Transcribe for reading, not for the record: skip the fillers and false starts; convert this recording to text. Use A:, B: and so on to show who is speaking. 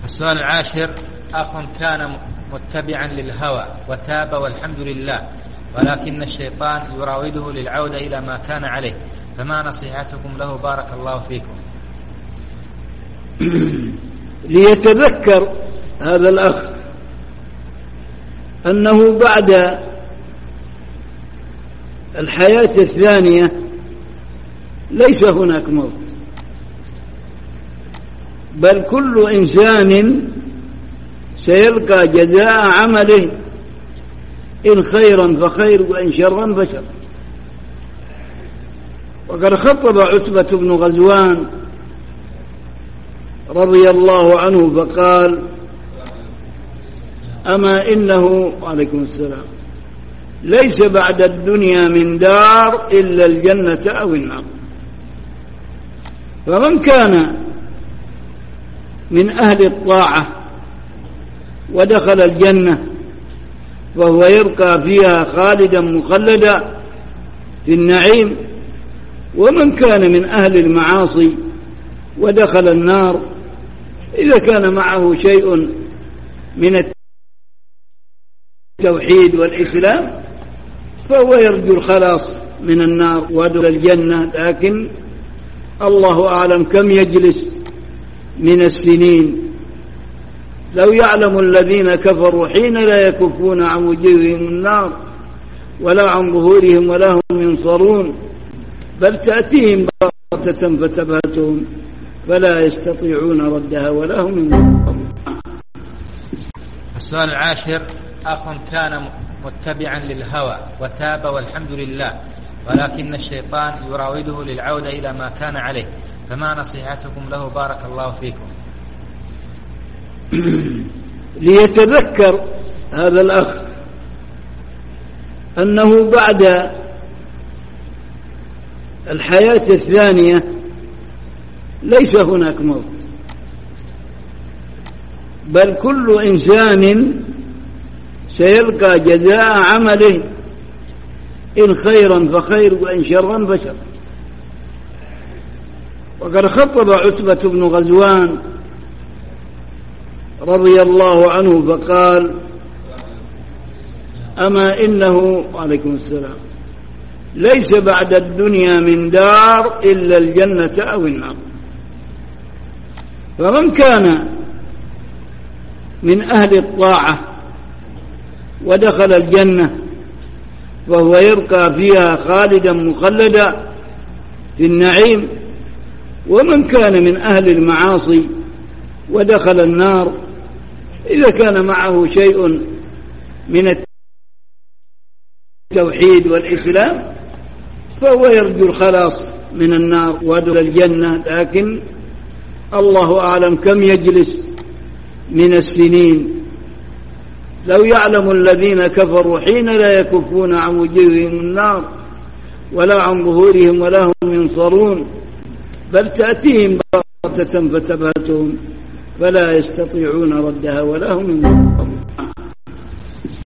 A: السؤال العاشر: أخ كان متبعا للهوى وتاب والحمد لله، ولكن الشيطان يراوده للعودة إلى ما كان عليه، فما نصيحتكم له بارك الله فيكم؟
B: ليتذكر هذا الأخ أنه بعد الحياة الثانية ليس هناك موت، بل كل إنسان سيلقى جزاء عمله، إن خيرا فخير وإن شرا فشر. وقد خطب عتبة بن غزوان رضي الله عنه فقال: أما إنه وعليكم السلام ليس بعد الدنيا من دار إلا الجنة أو النار. فمن كان من أهل الطاعة ودخل الجنة وهو يبقى فيها خالدا مخلدا في النعيم، ومن كان من أهل المعاصي ودخل النار إذا كان معه شيء من التوحيد والإسلام فهو يرجو الخلاص من النار ودخل الجنة. لكن الله أعلم كم يجلس من السنين. لو يعلم الذين كفروا حين لا يكفون عن وجوههم النار ولا عن ظهورهم ولا هم ينصرون، بل تأتيهم بغتة فتبهتهم فلا يستطيعون ردها ولا هم ينصرون.
A: السؤال العاشر: أخ كان متبعا للهوى وتاب والحمد لله، ولكن الشيطان يراوده للعودة إلى ما كان عليه، فما نصيحتكم له بارك الله فيكم؟
B: ليتذكر هذا الأخ أنه بعد الحياة الثانية ليس هناك موت، بل كل إنسان سيلقى جزاء عمله، إن خيرا فخير وإن شرا فشر. وقد خطب عتبة بن غزوان رضي الله عنه فقال: أما إنه وعليكم السلام ليس بعد الدنيا من دار إلا الجنة أو النار. فمن كان من أهل الطاعة ودخل الجنة وهو يبقى فيها خالدا مخلدا في النعيم، ومن كان من أهل المعاصي ودخل النار إذا كان معه شيء من التوحيد والإسلام فهو يرجو الخلاص من النار ودخل الجنة. لكن الله أعلم كم يجلس من السنين. لو يعلم الذين كفروا حين لا يكفون عن وجوههم النار ولا عن ظهورهم ولا هم ينصرون، بل تأتيهم بغتة فتبهتهم فلا يستطيعون ردها ولا هم ينصرون.